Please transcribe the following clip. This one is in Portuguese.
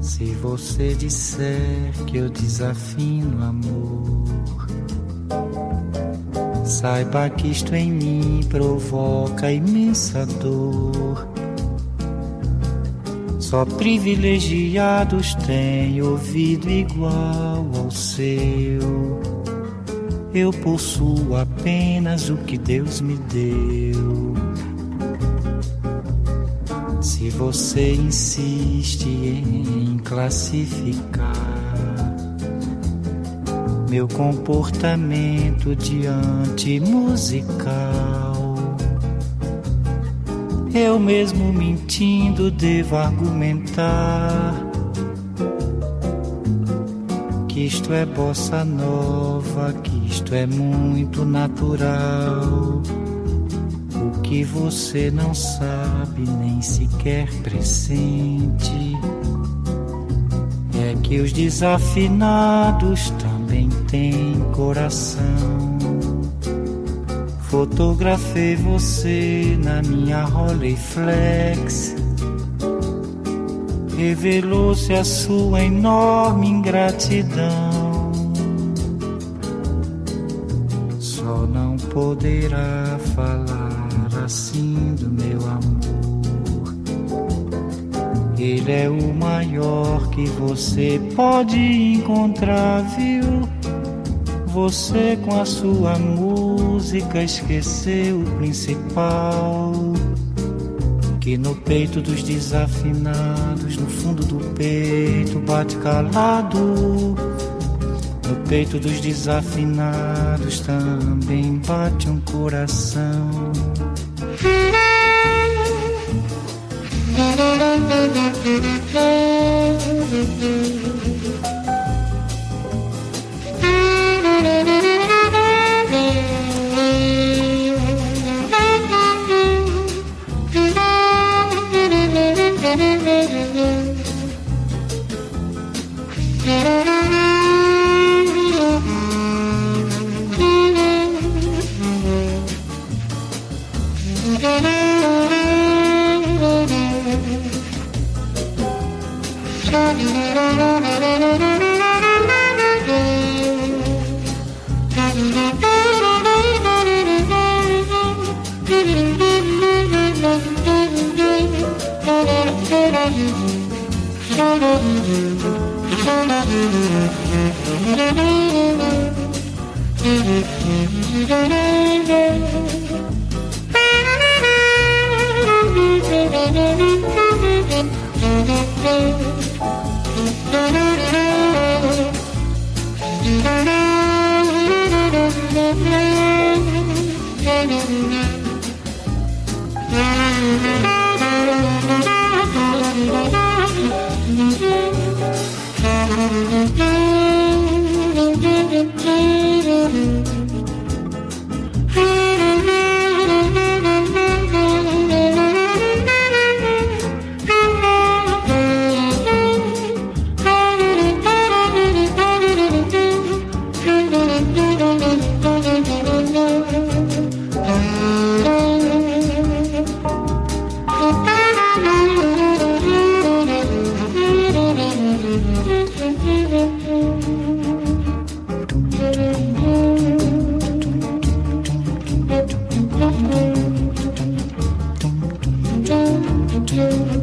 Se você disser que eu desafino amor, saiba que isto em mim provoca imensa dor. Só privilegiados têm ouvido igual ao seu. Eu possuo apenas o que Deus me deu. Se você insiste em classificar meu comportamento diante musical, eu mesmo mentindo devo argumentar que isto é bossa nova, que isto é muito natural. O que você não sabe, nem sequer pressente, é que os desafinados também têm coração. Fotografei você na minha Rolleiflex, revelou-se a sua enorme ingratidão. Só não poderá falar assim do meu amor. Ele é o maior que você pode encontrar, viu? Você com a sua música esqueceu o principal, que no peito dos desafinados, no fundo do peito bate calado. No peito dos desafinados também bate um coração. Thank you.